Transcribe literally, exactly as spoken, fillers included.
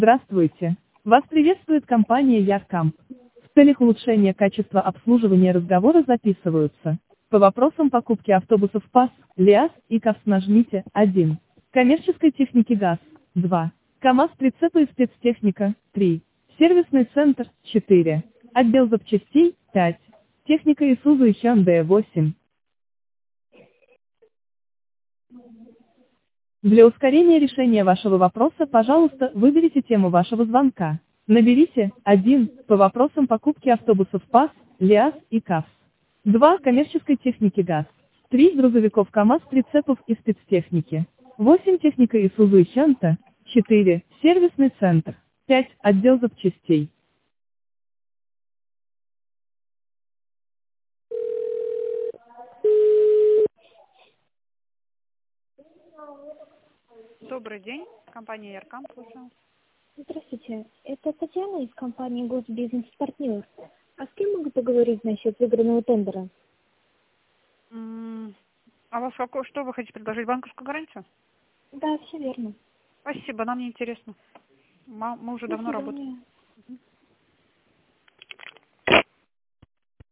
Здравствуйте! Вас приветствует компания Яркамп. В целях улучшения качества обслуживания разговоры записываются. По вопросам покупки автобусов ПАС, ЛиАЗ и КАВС нажмите один. Коммерческой техники ГАЗ два. КАМАЗ прицепы и спецтехника три. Сервисный центр четыре. Отдел запчастей пять. Техника Исузу и Hyundai восемь. Для ускорения решения вашего вопроса, пожалуйста, выберите тему вашего звонка. Наберите один по вопросам покупки автобусов ПАС, ЛиАЗ и КАВС. два. Коммерческой техники ГАЗ. три. Грузовиков КАМАЗ, прицепов и спецтехники. восемь. Техника Исузу и Hyundai. четыре. Сервисный центр. пять. Отдел запчастей. Добрый день, компания Яркамп, слушаю. Здравствуйте, это Татьяна из компании Госбизнес-партнер. А с кем могу поговорить насчет выигранного тендера? М, А вас какое, что вы хотите предложить, банковскую гарантию? Да, все верно. Спасибо, нам не интересно. Ма- Мы уже До давно работаем. свидания.